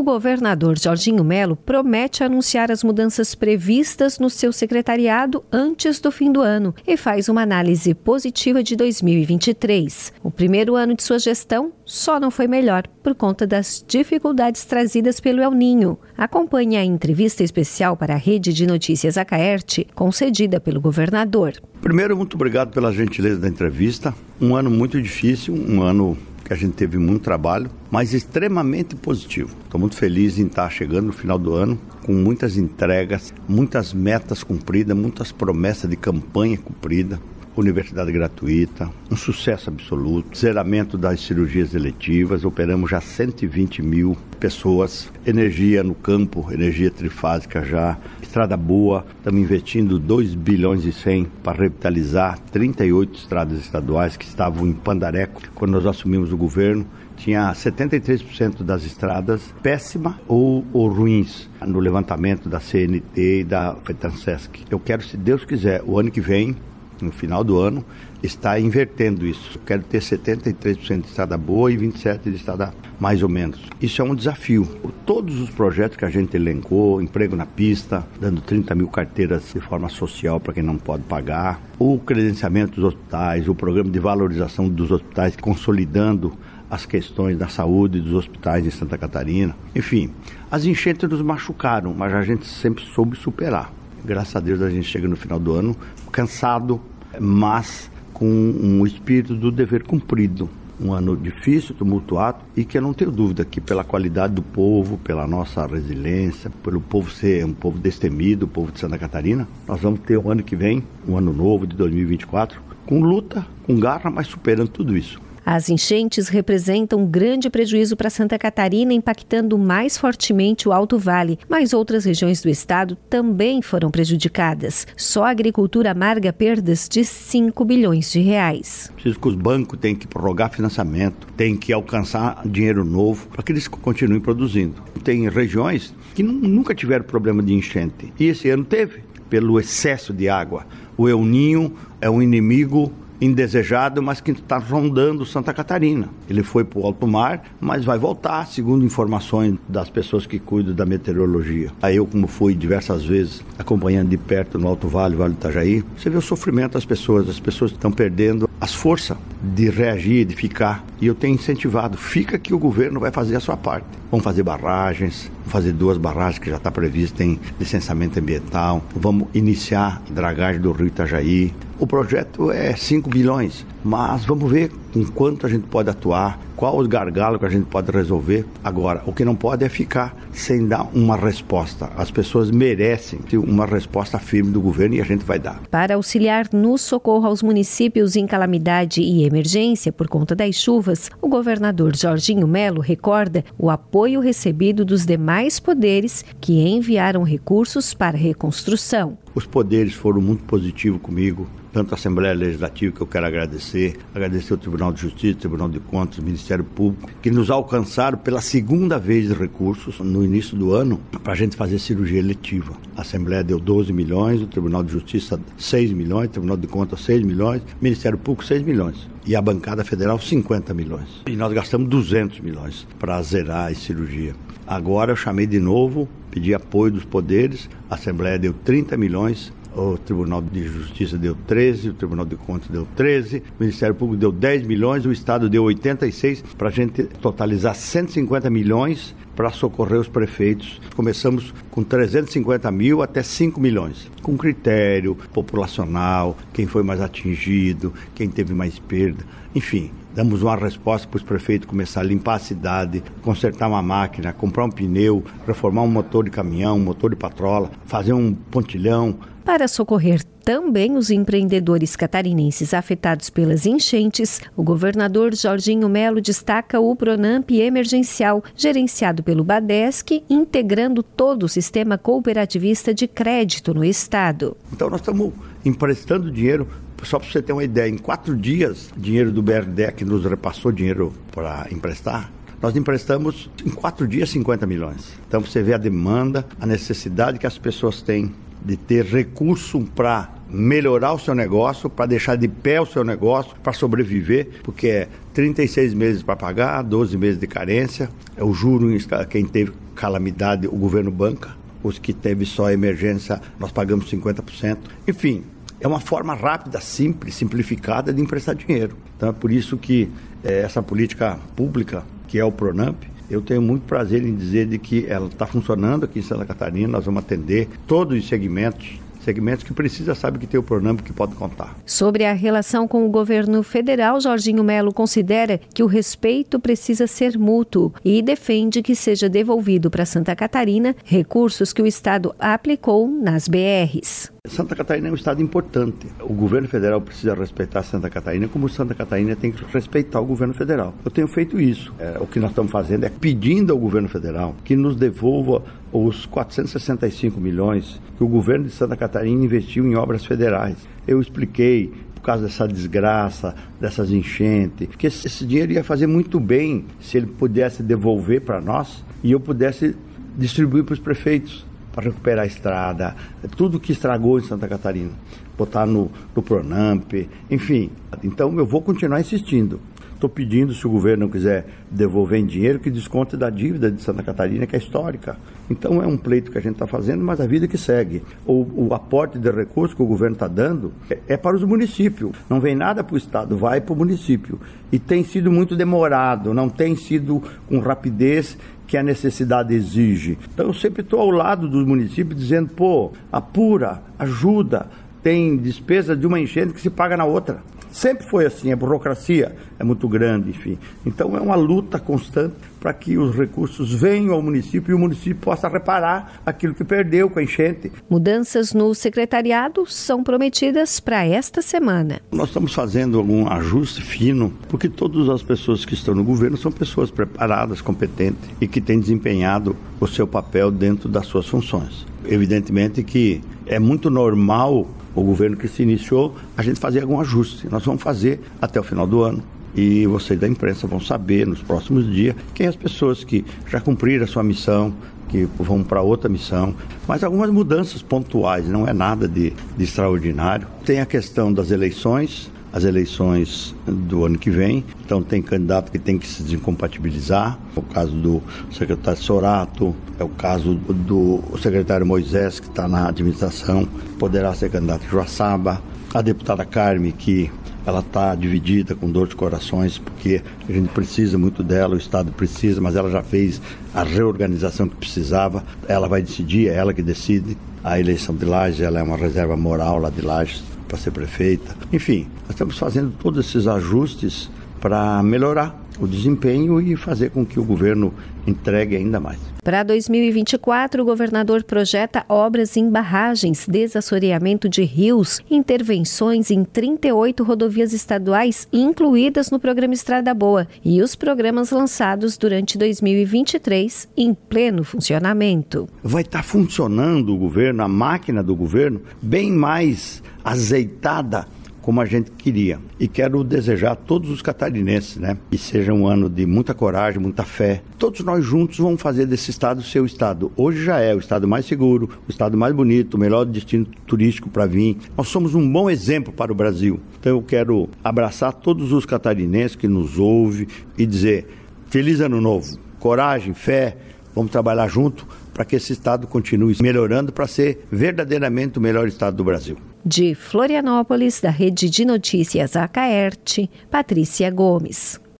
O governador Jorginho Melo promete anunciar as mudanças previstas no seu secretariado antes do fim do ano e faz uma análise positiva de 2023. O primeiro ano de sua gestão só não foi melhor por conta das dificuldades trazidas pelo El Niño. Acompanhe a entrevista especial para a Rede de Notícias Acaerte, concedida pelo governador. Primeiro, muito obrigado pela gentileza da entrevista. Um ano muito difícil, um ano que a gente teve muito trabalho, mas extremamente positivo. Estou muito feliz em estar chegando no final do ano com muitas entregas, muitas metas cumpridas, muitas promessas de campanha cumprida. Universidade gratuita, um sucesso absoluto, zeramento das cirurgias eletivas, operamos já 120 mil pessoas, energia no campo, energia trifásica já, estrada boa, estamos investindo 2 bilhões e 100 para revitalizar 38 estradas estaduais que estavam em pandareco quando nós assumimos o governo. Tinha 73% das estradas péssimas ou ruins no levantamento da CNT e da FETANSESC. Eu quero, se Deus quiser, o ano que vem, no final do ano, está invertendo isso. Eu quero ter 73% de estrada boa e 27% de estrada mais ou menos. Isso é um desafio. Todos os projetos que a gente elencou, emprego na pista, dando 30 mil carteiras de forma social para quem não pode pagar, o credenciamento dos hospitais, o programa de valorização dos hospitais, consolidando as questões da saúde dos hospitais em Santa Catarina. Enfim, as enchentes nos machucaram, mas a gente sempre soube superar. Graças a Deus a gente chega no final do ano cansado, mas com um espírito do dever cumprido. Um ano difícil, tumultuado, e que eu não tenho dúvida que pela qualidade do povo, pela nossa resiliência, pelo povo ser um povo destemido, o povo de Santa Catarina, nós vamos ter o ano que vem, um ano novo de 2024, com luta, com garra, mas superando tudo isso. As enchentes representam um grande prejuízo para Santa Catarina, impactando mais fortemente o Alto Vale, mas outras regiões do estado também foram prejudicadas. Só a agricultura amarga perdas de 5 bilhões de reais. Preciso que os bancos tenham que prorrogar financiamento, têm que alcançar dinheiro novo para que eles continuem produzindo. Tem regiões que nunca tiveram problema de enchente, e esse ano teve, pelo excesso de água. O El Niño é um inimigo indesejado, mas que está rondando Santa Catarina. Ele foi para o alto mar, mas vai voltar, segundo informações das pessoas que cuidam da meteorologia. Aí eu, como fui diversas vezes acompanhando de perto no Alto Vale, Vale do Itajaí, você vê o sofrimento das pessoas estão perdendo as forças de reagir, de ficar. E eu tenho incentivado, fica que o governo vai fazer a sua parte. Vamos fazer barragens, vamos fazer 2 barragens que já está prevista em licenciamento ambiental, vamos iniciar a dragagem do rio Itajaí. O projeto é 5 bilhões, mas vamos ver com quanto a gente pode atuar, qual os gargalos que a gente pode resolver. Agora, o que não pode é ficar sem dar uma resposta. As pessoas merecem uma resposta firme do governo e a gente vai dar. Para auxiliar no socorro aos municípios em calamidade e emergência por conta das chuvas, o governador Jorginho Melo recorda o apoio recebido dos demais poderes que enviaram recursos para a reconstrução. Os poderes foram muito positivos comigo, tanto a Assembleia Legislativa, que eu quero agradecer o Tribunal de Justiça, o Tribunal de Contas, o Ministério Público, que nos alcançaram pela segunda vez de recursos no início do ano para a gente fazer cirurgia eletiva. A Assembleia deu 12 milhões, o Tribunal de Justiça 6 milhões, o Tribunal de Contas 6 milhões, o Ministério Público 6 milhões e a bancada federal 50 milhões. E nós gastamos 200 milhões para zerar a cirurgia. Agora eu chamei de novo, pedi apoio dos poderes, a Assembleia deu 30 milhões, o Tribunal de Justiça deu 13, o Tribunal de Contas deu 13, o Ministério Público deu 10 milhões, o Estado deu 86, para a gente totalizar 150 milhões para socorrer os prefeitos. Começamos com 350 mil até 5 milhões, com critério populacional, quem foi mais atingido, quem teve mais perda, enfim. Damos uma resposta para os prefeitos começar a limpar a cidade, consertar uma máquina, comprar um pneu, reformar um motor de caminhão, um motor de patrola, fazer um pontilhão. Para socorrer também os empreendedores catarinenses afetados pelas enchentes, o governador Jorginho Melo destaca o Pronamp emergencial, gerenciado pelo Badesc, integrando todo o sistema cooperativista de crédito no estado. Então nós estamos emprestando dinheiro. Só para você ter uma ideia, em 4 dias, dinheiro do BRDEC nos repassou dinheiro para emprestar. Nós emprestamos em 4 dias 50 milhões. Então você vê a demanda, a necessidade que as pessoas têm de ter recurso para melhorar o seu negócio, para deixar de pé o seu negócio, para sobreviver, porque é 36 meses para pagar, 12 meses de carência, é o juro, quem teve calamidade, o governo banca, os que teve só emergência, nós pagamos 50%. Enfim, é uma forma rápida, simples, simplificada de emprestar dinheiro. Então é por isso que essa política pública, que é o Pronamp, eu tenho muito prazer em dizer de que ela está funcionando aqui em Santa Catarina. Nós vamos atender todos os segmentos que precisa, sabe que tem o Pronamp que pode contar. Sobre a relação com o governo federal, Jorginho Melo considera que o respeito precisa ser mútuo e defende que seja devolvido para Santa Catarina recursos que o Estado aplicou nas BRs. Santa Catarina é um estado importante. O governo federal precisa respeitar Santa Catarina como Santa Catarina tem que respeitar o governo federal. Eu tenho feito isso. O que nós estamos fazendo é pedindo ao governo federal que nos devolva os 465 milhões que o governo de Santa Catarina investiu em obras federais. Eu expliquei, por causa dessa desgraça, dessas enchentes, que esse dinheiro ia fazer muito bem se ele pudesse devolver para nós e eu pudesse distribuir para os prefeitos, para recuperar a estrada, tudo que estragou em Santa Catarina, botar no Pronamp, enfim. Então eu vou continuar insistindo. Estou pedindo, se o governo não quiser devolver em dinheiro, que desconte da dívida de Santa Catarina, que é histórica. Então é um pleito que a gente está fazendo, mas a vida que segue. O aporte de recursos que o governo está dando é para os municípios. Não vem nada para o Estado, vai para o município. E tem sido muito demorado, não tem sido com rapidez que a necessidade exige. Então eu sempre estou ao lado dos municípios dizendo, apura, ajuda, tem despesa de uma enchente que se paga na outra. Sempre foi assim, a burocracia é muito grande, enfim. Então é uma luta constante para que os recursos venham ao município e o município possa reparar aquilo que perdeu com a enchente. Mudanças no secretariado são prometidas para esta semana. Nós estamos fazendo algum ajuste fino, porque todas as pessoas que estão no governo são pessoas preparadas, competentes e que têm desempenhado o seu papel dentro das suas funções. Evidentemente que é muito normal o governo que se iniciou, a gente fazer algum ajuste. Nós vamos fazer até o final do ano. E vocês da imprensa vão saber nos próximos dias quem as pessoas que já cumpriram a sua missão, que vão para outra missão. Mas algumas mudanças pontuais, não é nada de extraordinário. Tem a questão das eleições, as eleições do ano que vem. Então tem candidato que tem que se desincompatibilizar. É o caso do secretário Sorato, é o caso do secretário Moisés, que está na administração, poderá ser candidato em Joaçaba. A deputada Carme, que ela está dividida, com dor de corações, porque a gente precisa muito dela, o Estado precisa, mas ela já fez a reorganização que precisava. Ela vai decidir, é ela que decide. A eleição de Lages, ela é uma reserva moral lá de Lages, para ser prefeita. Enfim, nós estamos fazendo todos esses ajustes para melhorar o desempenho e fazer com que o governo entregue ainda mais. Para 2024, o governador projeta obras em barragens, desassoreamento de rios, intervenções em 38 rodovias estaduais incluídas no programa Estrada Boa e os programas lançados durante 2023 em pleno funcionamento. Vai estar funcionando o governo, a máquina do governo, bem mais azeitada como a gente queria. E quero desejar a todos os catarinenses, que seja um ano de muita coragem, muita fé. Todos nós juntos vamos fazer desse estado o seu estado. Hoje já é o estado mais seguro, o estado mais bonito, o melhor destino turístico para vir. Nós somos um bom exemplo para o Brasil. Então eu quero abraçar todos os catarinenses que nos ouvem e dizer: feliz ano novo, coragem, fé, vamos trabalhar junto para que esse estado continue melhorando para ser verdadeiramente o melhor estado do Brasil. De Florianópolis, da Rede de Notícias Acaerte, Patrícia Gomes.